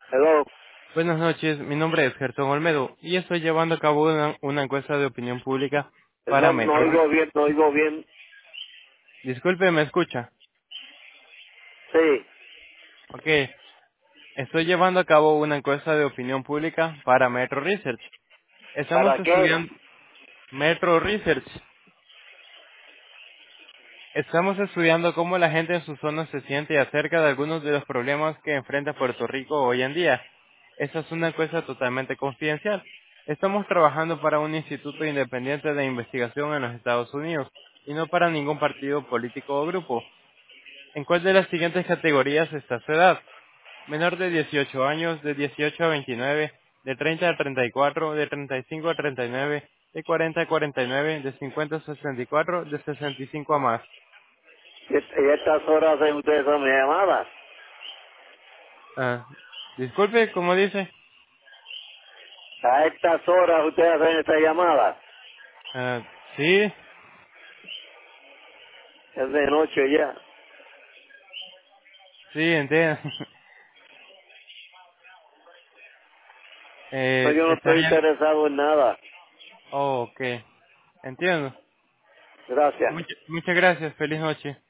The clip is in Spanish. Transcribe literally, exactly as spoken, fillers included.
Hello. Buenas noches, mi nombre es Gerson Olmedo y estoy llevando a cabo una, una encuesta de opinión pública para No, no Metro. oigo bien, no oigo bien. Disculpe, ¿me escucha? Sí. Ok, estoy llevando a cabo una encuesta de opinión pública para Metro Research. Estamos ¿Para qué? estudiando Metro Research. Estamos estudiando cómo la gente en su zona se siente acerca de algunos de los problemas que enfrenta Puerto Rico hoy en día. Esta es una encuesta totalmente confidencial. Estamos trabajando para un instituto independiente de investigación en los Estados Unidos y no para ningún partido político o grupo. ¿En cuál de las siguientes categorías está su edad? Menor de dieciocho años, de dieciocho a veintinueve, de treinta a treinta y cuatro, de treinta y cinco a treinta y nueve, de cuarenta a cuarenta y nueve, de cincuenta a sesenta y cuatro, de sesenta y cinco a más. ¿Y est- y estas horas hacen ustedes son mis llamadas? Ah, disculpe, ¿cómo dice? ¿A estas horas ustedes hacen estas llamadas? Ah, sí, Es de noche ya. sí, entiendo. No, eh, yo no estoy estaría... interesado en nada. Oh, ok, entiendo. Gracias. Much- muchas gracias, feliz noche.